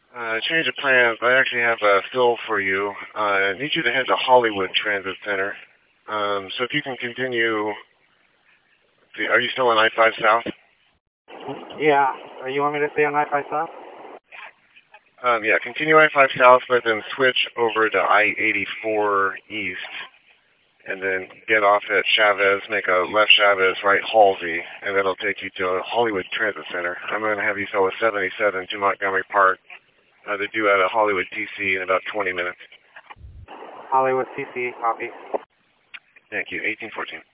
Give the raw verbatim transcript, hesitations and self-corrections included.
Uh, change of plans. I actually have a fill for you. Uh, I need you to head to Hollywood Transit Center. Um, so if you can continue, are you still on I five South? Yeah. Uh, you want me to stay on I five South? Um, yeah, continue I five South, but then switch over to I eighty-four East, and then get off at Chavez, make a left Chavez, right Halsey, and that'll take you to Hollywood Transit Center. I'm going to have you sell a seventy-seven to Montgomery Park. Uh, they're due out of Hollywood T C in about twenty minutes. Hollywood T C, copy. Thank you. eighteen fourteen.